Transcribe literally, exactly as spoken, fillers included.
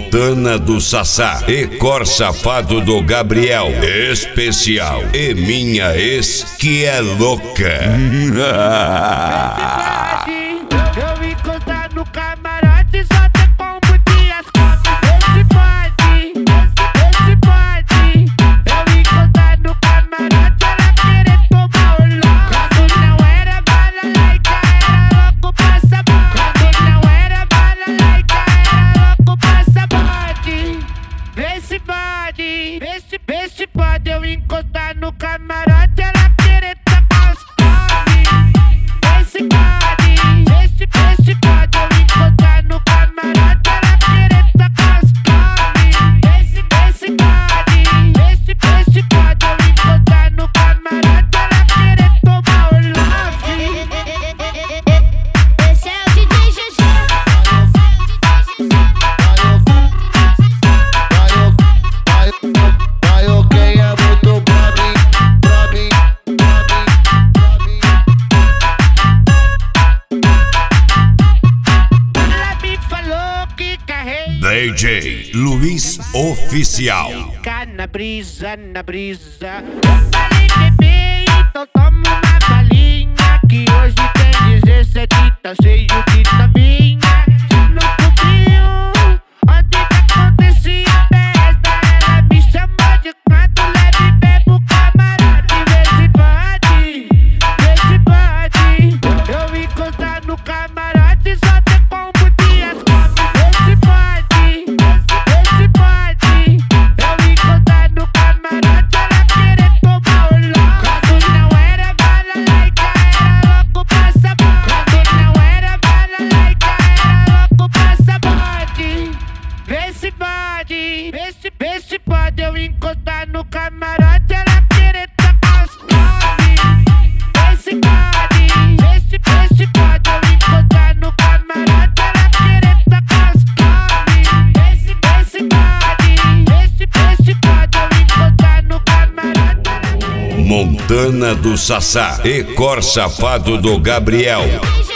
Montana do Sassá e Cor Safado do Gabriel. Especial e minha ex que é louca. Eu encostar no camarote só tem como dias come. Esse pode, esse pode. Eu encostar no camarote ela querer tomar o louco. Quando não era bala laica era louco pra sabor. Quando não era bala laica era louco pra sabor. Vê se pode, vê se, vê se pode. Eu encostar no camarote ela querer tacar os come. Esse pode. Esse pode eu encostar no camarote ela querer tacar os come. Esse, esse pode, esse, esse pode eu encostar no camarote ela querer tomar o love. Esse é o D J G G. Quem é muito brabo, brabo, D J Luiz Oficial. Fica na brisa, na brisa. Eu falei bebê, então toma uma balinha. Que hoje tem dezessete, tá cheio de taminha. No cubinho, onde que acontecia festa. Ela me chamou de quando leve bebo camarote. Vê se pode, vê se pode. Eu encostar no camarote só tem como dias come. Vê se pode, vê se pode. Eu encostar no camarote ela querer tomar o louco. Quando não era bala laica era louco pra sabor. Quando não era bala laica era louco pra sabor. Vê se pode, vê se, vê se pode. Eu encostar no camarote ela querer tacar os come. Vê se pode, vê se, vê se pode. Eu encostar no camarote ela querer tacar os come. Vê se, vê se pode, vê se, vê se pode. Eu encostar no camarote ela querer. Montana do Sassá e Cor Safado do Gabriel.